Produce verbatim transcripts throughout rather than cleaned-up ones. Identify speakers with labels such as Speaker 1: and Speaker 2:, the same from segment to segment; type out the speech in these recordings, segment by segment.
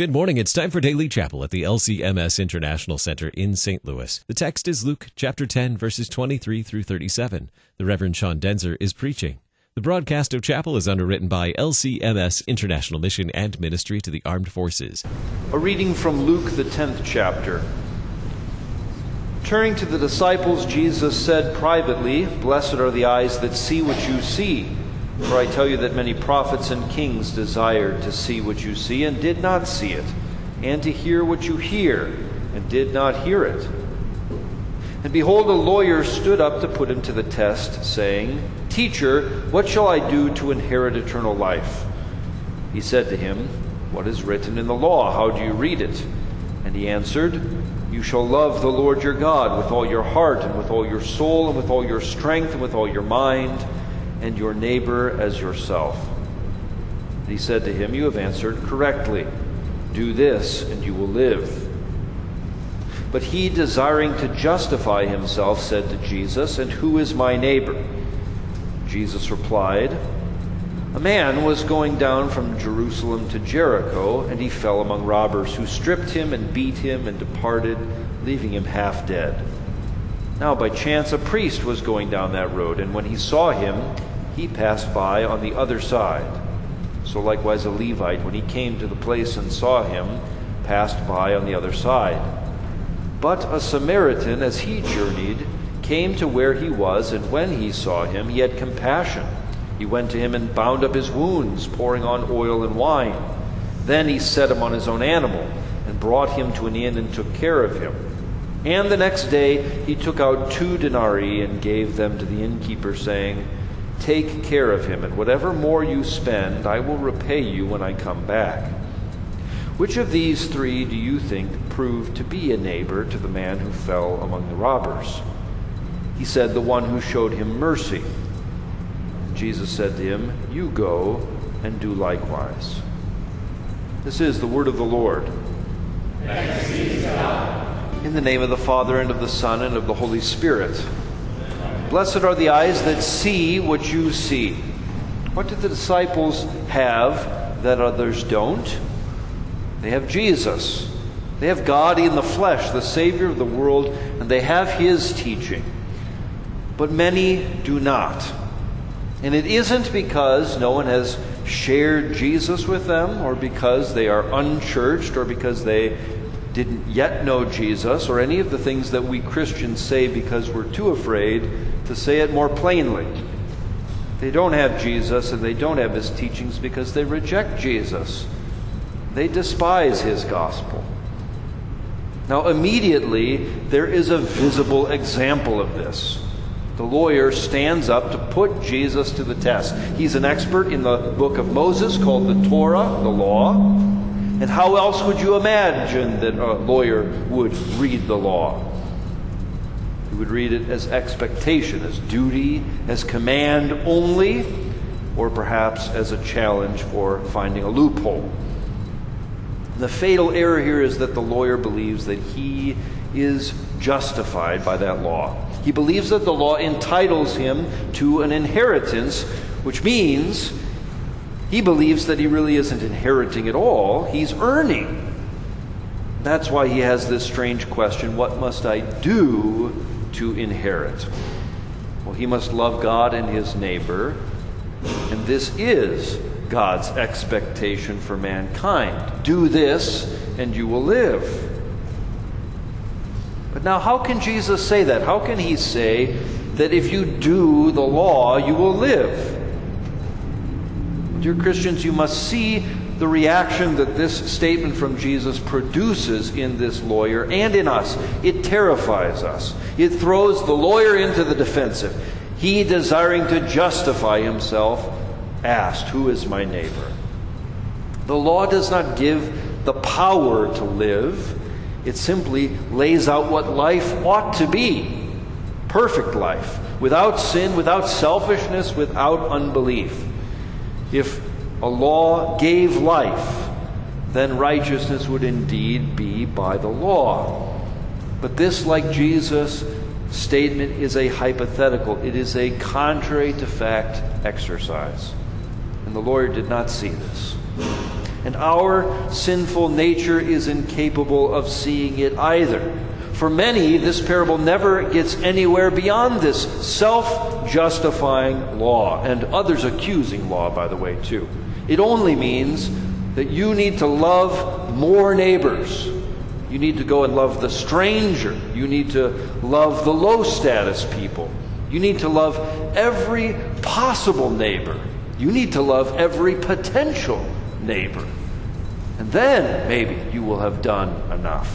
Speaker 1: Good morning. It's time for Daily Chapel at the L C M S International Center in Saint Louis. The text is Luke chapter ten, verses twenty-three through thirty-seven. The Reverend Sean Denzer is preaching. The broadcast of chapel is underwritten by L C M S International Mission and Ministry to the Armed Forces.
Speaker 2: A reading from Luke, the tenth chapter. Turning to the disciples, Jesus said privately, "Blessed are the eyes that see what you see. For I tell you that many prophets and kings desired to see what you see and did not see it, and to hear what you hear and did not hear it." And behold, a lawyer stood up to put him to the test, saying, "Teacher, what shall I do to inherit eternal life?" He said to him, "What is written in the law? How do you read it?" And he answered, "You shall love the Lord your God with all your heart and with all your soul and with all your strength and with all your mind, and your neighbor as yourself." And he said to him, "You have answered correctly. Do this, and you will live." But he, desiring to justify himself, said to Jesus, "And who is my neighbor?" Jesus replied, "A man was going down from Jerusalem to Jericho, and he fell among robbers, who stripped him and beat him and departed, leaving him half dead. Now by chance a priest was going down that road, and when he saw him, he passed by on the other side. So likewise a Levite, when he came to the place and saw him, passed by on the other side. But a Samaritan, as he journeyed, came to where he was, and when he saw him, he had compassion. He went to him and bound up his wounds, pouring on oil and wine. Then he set him on his own animal, and brought him to an inn and took care of him. And the next day he took out two denarii and gave them to the innkeeper, saying, 'Take care of him, and whatever more you spend, I will repay you when I come back.' Which of these three do you think proved to be a neighbor to the man who fell among the robbers?" He said, "The one who showed him mercy." Jesus said to him, "You go and do likewise." This is the word of the Lord.
Speaker 3: Thanks be to God.
Speaker 2: In the name of the Father, and of the Son, and of the Holy Spirit. Blessed are the eyes that see what you see. What do the disciples have that others don't? They have Jesus. They have God in the flesh, the Savior of the world, and they have His teaching. But many do not. And it isn't because no one has shared Jesus with them, or because they are unchurched, or because they didn't yet know Jesus, or any of the things that we Christians say because we're too afraid to say it more plainly. They don't have Jesus, and they don't have His teachings because they reject Jesus. They despise His gospel. Now, immediately, there is a visible example of this. The lawyer stands up to put Jesus to the test. He's an expert in the book of Moses called the Torah, the law. And how else would you imagine that a lawyer would read the law? He would read it as expectation, as duty, as command only, or perhaps as a challenge for finding a loophole. The fatal error here is that the lawyer believes that he is justified by that law. He believes that the law entitles him to an inheritance, which means he believes that he really isn't inheriting at all, he's earning. That's why he has this strange question, what must I do to inherit? Well, he must love God and his neighbor, and this is God's expectation for mankind. Do this, and you will live. But now, how can Jesus say that? How can he say that if you do the law, you will live? Dear Christians, you must see the reaction that this statement from Jesus produces in this lawyer and in us. It terrifies us. It throws the lawyer into the defensive. He, desiring to justify himself, asked, "Who is my neighbor?" The law does not give the power to live. It simply lays out what life ought to be. Perfect life, without sin, without selfishness, without unbelief. If a law gave life, then righteousness would indeed be by the law. But this, like Jesus' statement, is a hypothetical. It is a contrary to fact exercise. And the lawyer did not see this. And our sinful nature is incapable of seeing it either. For many, this parable never gets anywhere beyond this self-justifying law, and others accusing law, by the way, too. It only means that you need to love more neighbors. You need to go and love the stranger. You need to love the low-status people. You need to love every possible neighbor. You need to love every potential neighbor. And then maybe you will have done enough.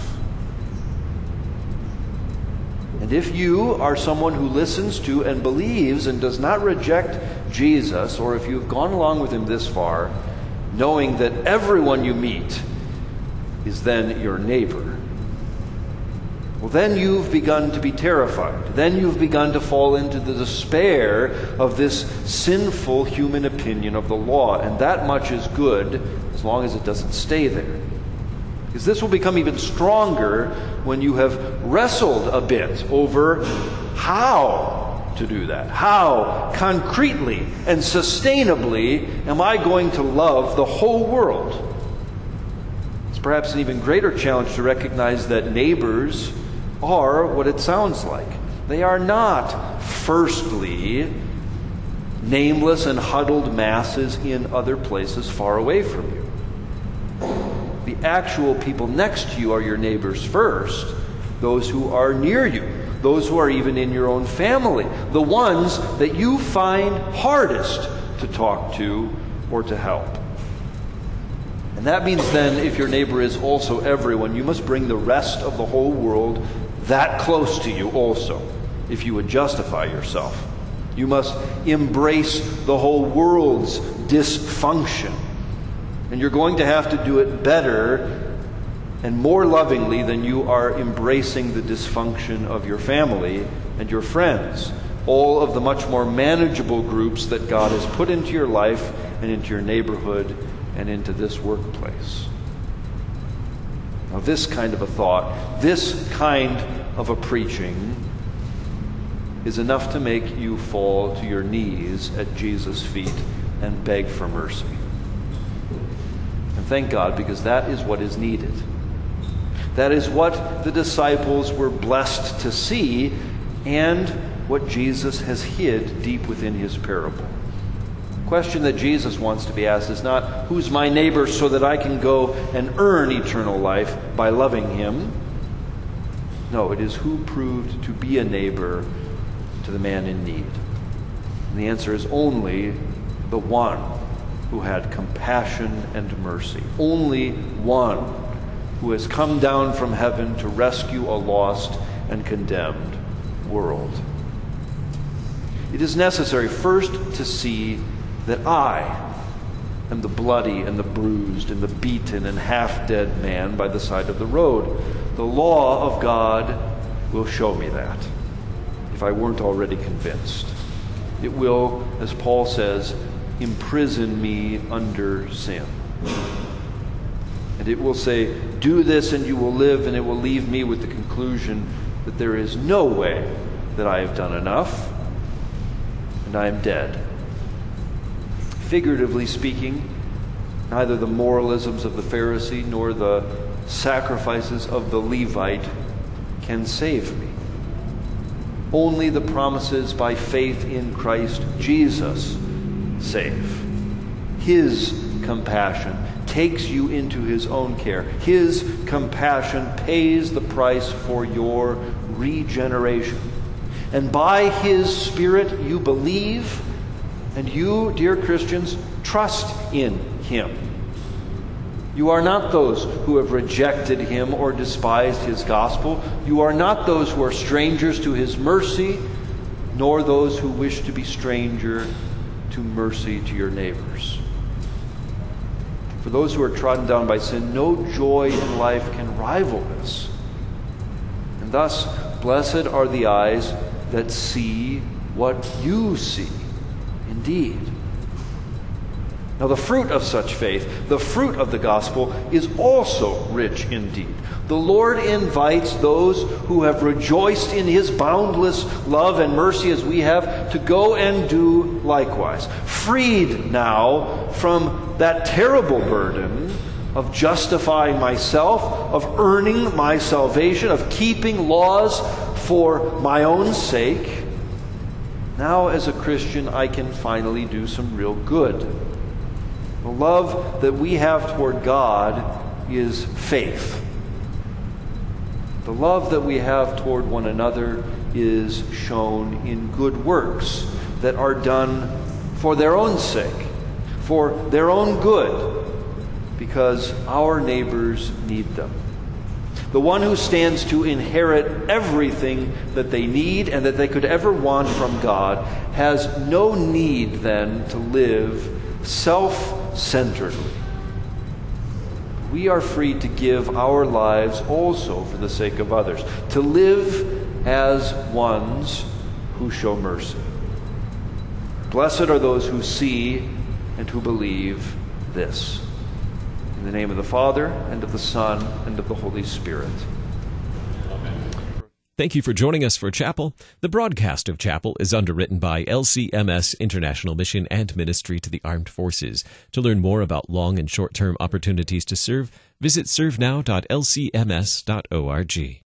Speaker 2: And if you are someone who listens to and believes and does not reject Jesus, or if you've gone along with him this far, knowing that everyone you meet is then your neighbor, well, then you've begun to be terrified. Then you've begun to fall into the despair of this sinful human opinion of the law. And that much is good as long as it doesn't stay there. Because this will become even stronger when you have wrestled a bit over how to do that. How concretely and sustainably am I going to love the whole world? It's perhaps an even greater challenge to recognize that neighbors are what it sounds like. They are not, firstly, nameless and huddled masses in other places far away from you. The actual people next to you are your neighbors first, those who are near you, those who are even in your own family, the ones that you find hardest to talk to or to help. And that means then, if your neighbor is also everyone, you must bring the rest of the whole world that close to you also, if you would justify yourself. You must embrace the whole world's dysfunction. And you're going to have to do it better and more lovingly than you are embracing the dysfunction of your family and your friends, all of the much more manageable groups that God has put into your life and into your neighborhood and into this workplace. Now, this kind of a thought, this kind of a preaching is enough to make you fall to your knees at Jesus' feet and beg for mercy. And thank God, because that is what is needed. That is what the disciples were blessed to see, and what Jesus has hid deep within his parable. The question that Jesus wants to be asked is not, who's my neighbor so that I can go and earn eternal life by loving him? No, it is who proved to be a neighbor to the man in need. And the answer is only the one who had compassion and mercy. Only one who has come down from heaven to rescue a lost and condemned world. It is necessary first to see that I am the bloody and the bruised and the beaten and half-dead man by the side of the road. The law of God will show me that, if I weren't already convinced. It will, as Paul says, imprison me under sin. And it will say, do this and you will live, and it will leave me with the conclusion that there is no way that I have done enough, and I am dead. Figuratively speaking, neither the moralisms of the Pharisee nor the sacrifices of the Levite can save me. Only the promises by faith in Christ Jesus save. His compassion takes you into his own care. His compassion pays the price for your regeneration. And by his Spirit you believe, and you, dear Christians, trust in him. You are not those who have rejected him or despised his gospel. You are not those who are strangers to his mercy, nor those who wish to be stranger to mercy to your neighbors. For those who are trodden down by sin, no joy in life can rival this. And thus, blessed are the eyes that see what you see. Indeed. Now, the fruit of such faith, the fruit of the gospel, is also rich indeed. The Lord invites those who have rejoiced in his boundless love and mercy as we have to go and do likewise. Freed now from that terrible burden of justifying myself, of earning my salvation, of keeping laws for my own sake, now as a Christian I can finally do some real good. The love that we have toward God is faith. The love that we have toward one another is shown in good works that are done for their own sake, for their own good, because our neighbors need them. The one who stands to inherit everything that they need and that they could ever want from God has no need then to live self-centeredly. We are free to give our lives also for the sake of others, to live as ones who show mercy. Blessed are those who see and who believe this. In the name of the Father, and of the Son, and of the Holy Spirit.
Speaker 1: Thank you for joining us for Chapel. The broadcast of Chapel is underwritten by L C M S International Mission and Ministry to the Armed Forces. To learn more about long and short-term opportunities to serve, visit serve now dot l c m s dot org.